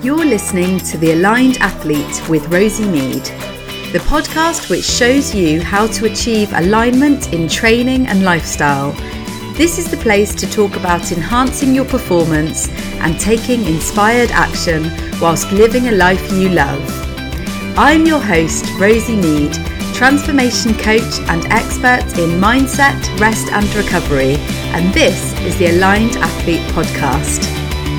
You're listening to The Aligned Athlete with Rosie Mead, the podcast which shows you how to achieve alignment in training and lifestyle. This is the place to talk about enhancing your performance and taking inspired action whilst living a life you love. I'm your host, Rosie Mead, transformation coach and expert in mindset, rest and recovery, and this is the Aligned Athlete podcast.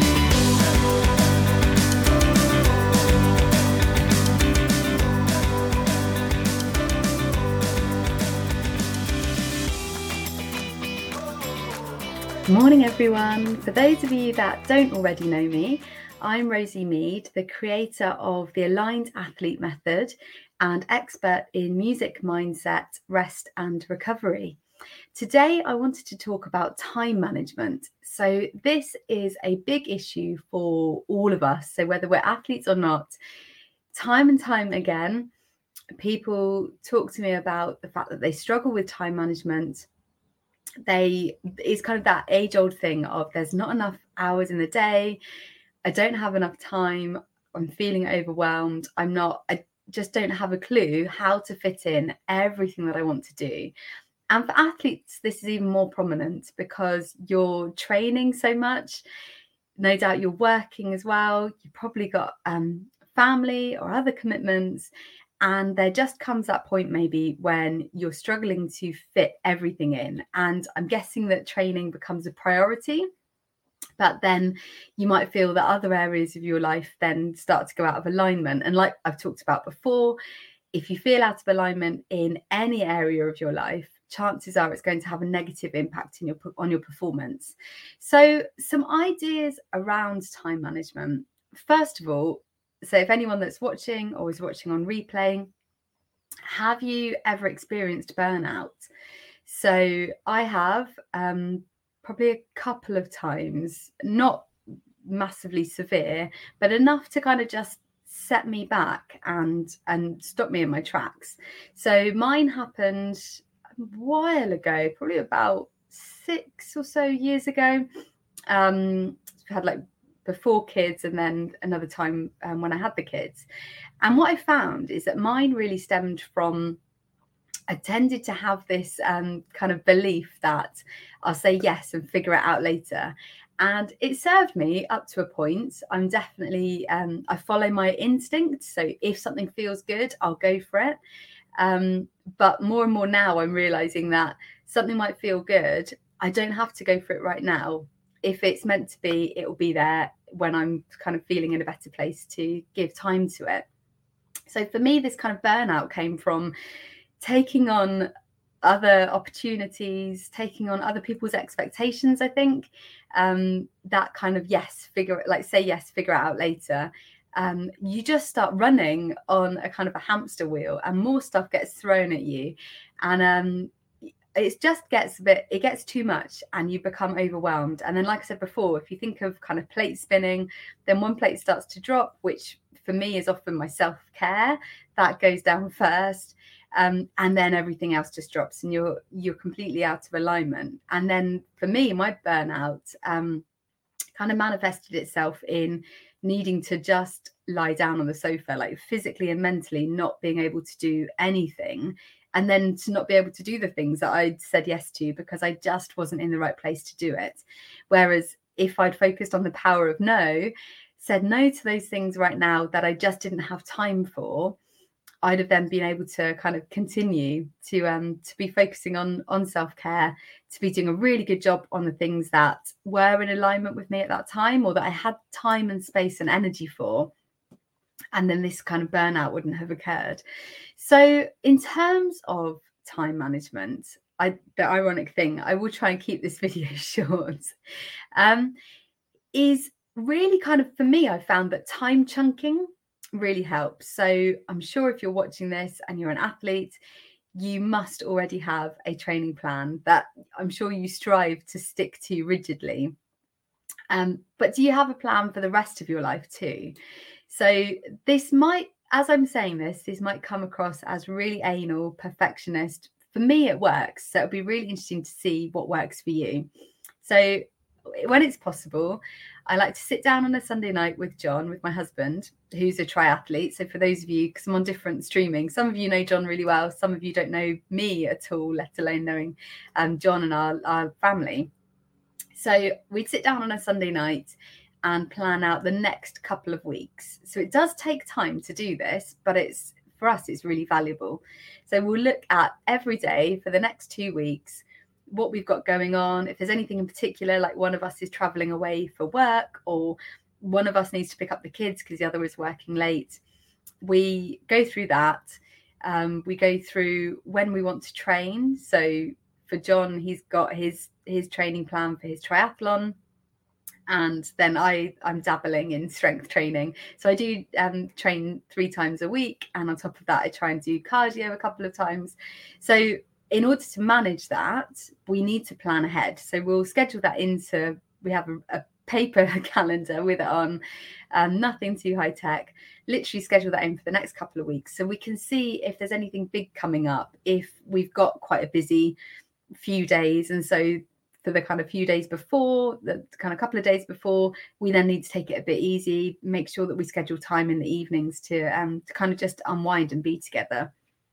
Morning everyone. For those of you that don't already know me, I'm Rosie Mead, the creator of the Aligned Athlete Method and expert in music, mindset, rest and recovery. Today I wanted to talk about time management. So this is a big issue for all of us. So whether we're athletes or not, time and time again, people talk to me about the fact that they struggle with time management. It's kind of that age-old thing of there's not enough hours in the day, I don't have enough time, I'm feeling overwhelmed, I just don't have a clue how to fit in everything that I want to do. And for athletes, this is even more prominent because you're training so much, no doubt you're working as well, you've probably got family or other commitments. And there just comes that point maybe when you're struggling to fit everything in. And I'm guessing that training becomes a priority, but then you might feel that other areas of your life then start to go out of alignment. And like I've talked about before, if you feel out of alignment in any area of your life, chances are it's going to have a negative impact on your performance. So some ideas around time management. First of all, so if anyone that's watching or is watching on replay, have you ever experienced burnout? So I have probably a couple of times, not massively severe, but enough to kind of just set me back and stop me in my tracks. So mine happened a while ago, probably about 6 or so years ago. Had like before kids and then another time when I had the kids. And what I found is that mine really stemmed from, I tended to have this kind of belief that I'll say yes and figure it out later. And it served me up to a point. I'm definitely, I follow my instinct. So if something feels good, I'll go for it. But more and more now I'm realizing that something might feel good. I don't have to go for it right now. If it's meant to be, it will be there when I'm kind of feeling in a better place to give time to it. So for me, this kind of burnout came from taking on other opportunities, taking on other people's expectations, I think. That kind of figure it out later. You just start running on a kind of a hamster wheel and more stuff gets thrown at you. And it just gets it gets too much and you become overwhelmed. And then, like I said before, if you think of kind of plate spinning, then one plate starts to drop, which for me is often my self-care. That goes down first. And then everything else just drops and you're completely out of alignment. And then for me, my burnout kind of manifested itself in needing to just lie down on the sofa, like physically and mentally not being able to do anything. And then to not be able to do the things that I'd said yes to because I just wasn't in the right place to do it. Whereas if I'd focused on the power of no, said no to those things right now that I just didn't have time for, I'd have then been able to kind of continue to be focusing on self-care, to be doing a really good job on the things that were in alignment with me at that time or that I had time and space and energy for. And then this kind of burnout wouldn't have occurred. So in terms of time management, the ironic thing, I will try and keep this video short, is really kind of, for me, I found that time chunking really helps. So I'm sure if you're watching this and you're an athlete, you must already have a training plan that I'm sure you strive to stick to rigidly. But do you have a plan for the rest of your life too? So this might, as I'm saying this might come across as really anal, perfectionist. For me, it works. So it'll be really interesting to see what works for you. So when it's possible, I like to sit down on a Sunday night with John, with my husband, who's a triathlete. So for those of you, because I'm on different streaming, some of you know John really well, some of you don't know me at all, let alone knowing John and our family. So we'd sit down on a Sunday night and plan out the next couple of weeks. So it does take time to do this, but for us, it's really valuable. So we'll look at every day for the next 2 weeks, what we've got going on. If there's anything in particular, like one of us is traveling away for work, or one of us needs to pick up the kids because the other is working late, we go through that. We go through when we want to train. So for John, he's got his training plan for his triathlon. And then I'm dabbling in strength training. So I do train 3 times a week. And on top of that, I try and do cardio a couple of times. So in order to manage that, we need to plan ahead. So we'll schedule that we have a paper calendar with it on, nothing too high tech, literally schedule that in for the next couple of weeks. So we can see if there's anything big coming up, if we've got quite a busy few days. And so for the kind of few days before, the kind of couple of days before, we then need to take it a bit easy, make sure that we schedule time in the evenings to kind of just unwind and be together.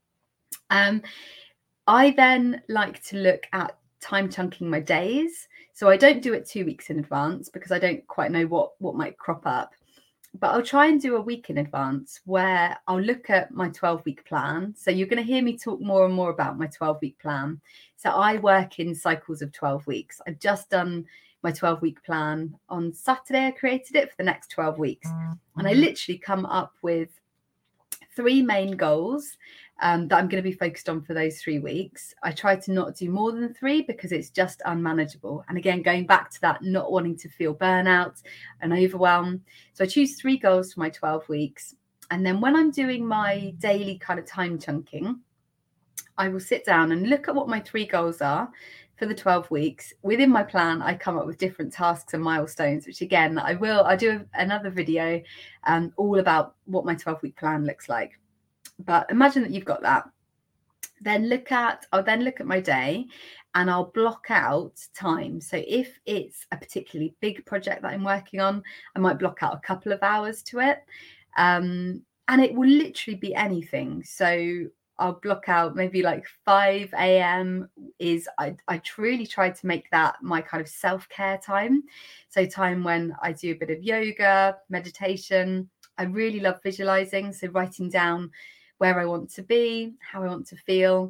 I then like to look at time chunking my days. So I don't do it 2 weeks in advance because I don't quite know what might crop up. But I'll try and do a week in advance where I'll look at my 12-week plan. So you're going to hear me talk more and more about my 12-week plan. So I work in cycles of 12 weeks. I've just done my 12-week plan on Saturday. I created it for the next 12 weeks. And I literally come up with 3 main goals that I'm going to be focused on for those 3 weeks. I try to not do more than 3 because it's just unmanageable. And again, going back to that, not wanting to feel burnout and overwhelm. So I choose 3 goals for my 12 weeks. And then when I'm doing my daily kind of time chunking, I will sit down and look at what my 3 goals are for the 12 weeks. Within my plan, I come up with different tasks and milestones, which again, I'll do another video all about what my 12-week plan looks like. But imagine that you've got that. I'll then look at my day and I'll block out time. So if it's a particularly big project that I'm working on, I might block out a couple of hours to it. And it will literally be anything. So I'll block out maybe like 5 a.m. I truly try to make that my kind of self-care time. So time when I do a bit of yoga, meditation. I really love visualizing. So writing down where I want to be, how I want to feel.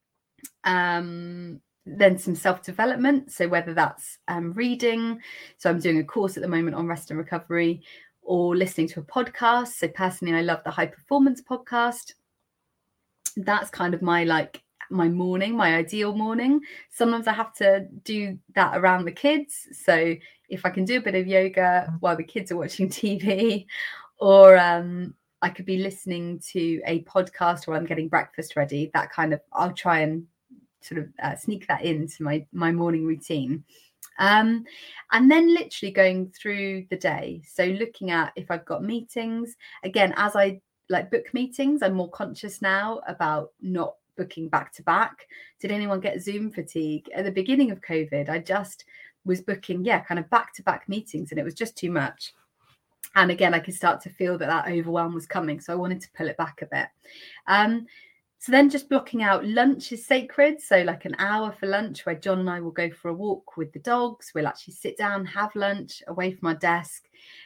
Then some self-development. So whether that's reading. So I'm doing a course at the moment on rest and recovery, or listening to a podcast. So personally, I love the High Performance podcast. That's kind of my morning, my ideal morning. Sometimes I have to do that around the kids. So if I can do a bit of yoga while the kids are watching TV, or I could be listening to a podcast while I'm getting breakfast ready, that kind of, I'll try and sort of sneak that into my morning routine. And then literally going through the day. So looking at if I've got meetings, again, as I book meetings, I'm more conscious now about not booking back to back. Did anyone get Zoom fatigue? At the beginning of COVID, I just was booking, kind of back to back meetings, and it was just too much. And again, I could start to feel that overwhelm was coming. So I wanted to pull it back a bit. So then just blocking out lunch is sacred. So like an hour for lunch where John and I will go for a walk with the dogs. We'll actually sit down, have lunch away from our desk.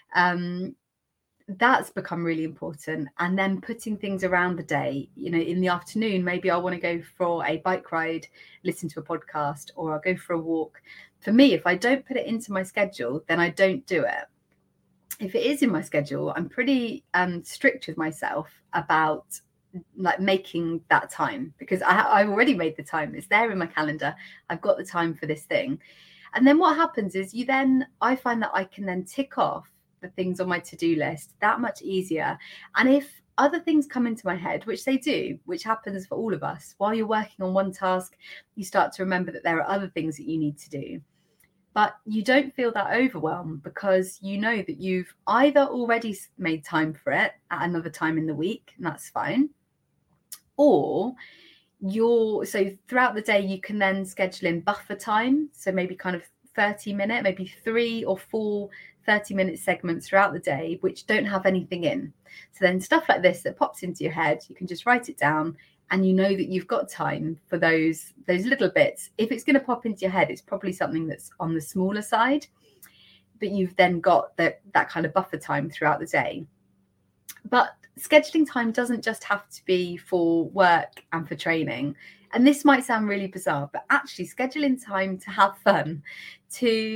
That's become really important. And then putting things around the day, in the afternoon, maybe I want to go for a bike ride, listen to a podcast, or I'll go for a walk. For me, if I don't put it into my schedule, then I don't do it. If it is in my schedule, I'm pretty strict with myself about making that time, because I've already made the time. It's there in my calendar. I've got the time for this thing. And then what happens is I find that I can then tick off the things on my to-do list that much easier. And if other things come into my head, which they do, which happens for all of us, while you're working on one task, you start to remember that there are other things that you need to do. But you don't feel that overwhelm because you know that you've either already made time for it at another time in the week, and that's fine. Or so throughout the day, you can then schedule in buffer time. So maybe kind of 30-minute, maybe 3 or 4 30-minute segments throughout the day, which don't have anything in. So then stuff like this that pops into your head, you can just write it down, and you know that you've got time for those little bits. If it's going to pop into your head, it's probably something that's on the smaller side, but you've then got that kind of buffer time throughout the day. But scheduling time doesn't just have to be for work and for training. And this might sound really bizarre, but actually scheduling time to have fun, to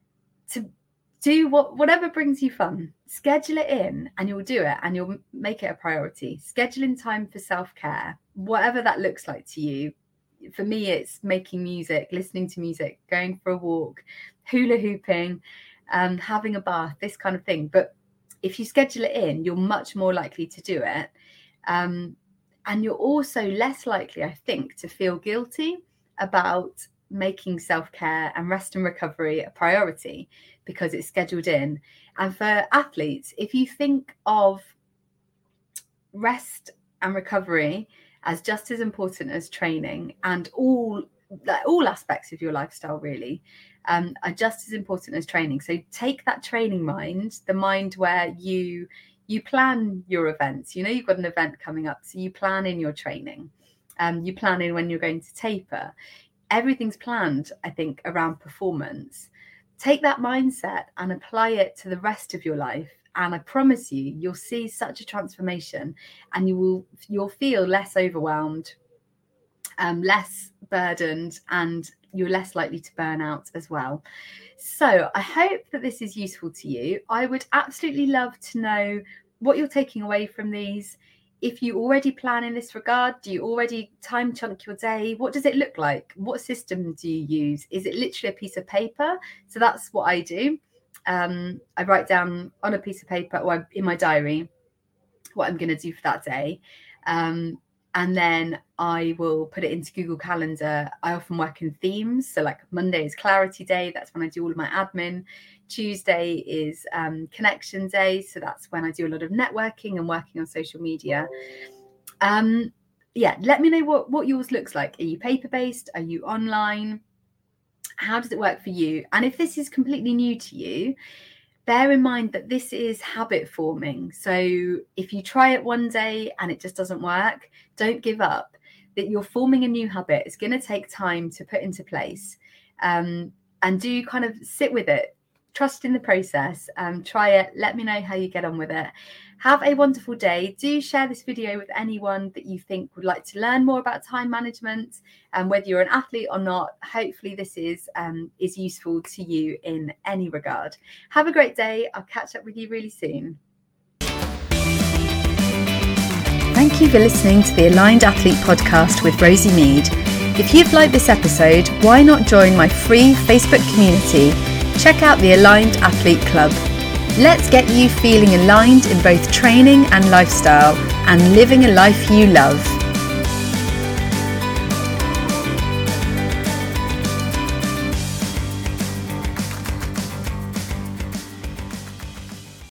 do whatever brings you fun, schedule it in, and you'll do it, and you'll make it a priority. Scheduling time for self-care, whatever that looks like to you. For me, it's making music, listening to music, going for a walk, hula hooping, having a bath, this kind of thing. But if you schedule it in, you're much more likely to do it. And you're also less likely, I think, to feel guilty about making self-care and rest and recovery a priority because it's scheduled in. And for athletes, if you think of rest and recovery as just as important as training, and all aspects of your lifestyle really are just as important as training. So take that training mind, the mind where you plan your events. You know you've got an event coming up, so you plan in your training. You plan in when you're going to taper. Everything's planned, I think, around performance. Take that mindset and apply it to the rest of your life, and I promise you'll see such a transformation, and you'll feel less overwhelmed, less burdened, and you're less likely to burn out as well. So I hope that this is useful to you. I would absolutely love to know what you're taking away from these. If you already plan in this regard, do you already time chunk your day? What does it look like? What system do you use? Is it literally a piece of paper? So that's what I do. I write down on a piece of paper or in my diary what I'm going to do for that day. And then I will put it into Google Calendar. I often work in themes. So like Monday is Clarity Day. That's when I do all of my admin. Tuesday is Connection Day. So that's when I do a lot of networking and working on social media. Let me know what yours looks like. Are you paper-based? Are you online? How does it work for you? And if this is completely new to you, bear in mind that this is habit forming. So if you try it one day and it just doesn't work, don't give up. That you're forming a new habit. It's going to take time to put into place. And do kind of sit with it. Trust in the process. Try it. Let me know how you get on with it. Have a wonderful day. Do share this video with anyone that you think would like to learn more about time management, and whether you're an athlete or not. Hopefully this is useful to you in any regard. Have a great day. I'll catch up with you really soon. Thank you for listening to the Aligned Athlete podcast with Rosie Mead. If you've liked this episode, why not join my free Facebook community? Check out the Aligned Athlete Club. Let's get you feeling aligned in both training and lifestyle, and living a life you love.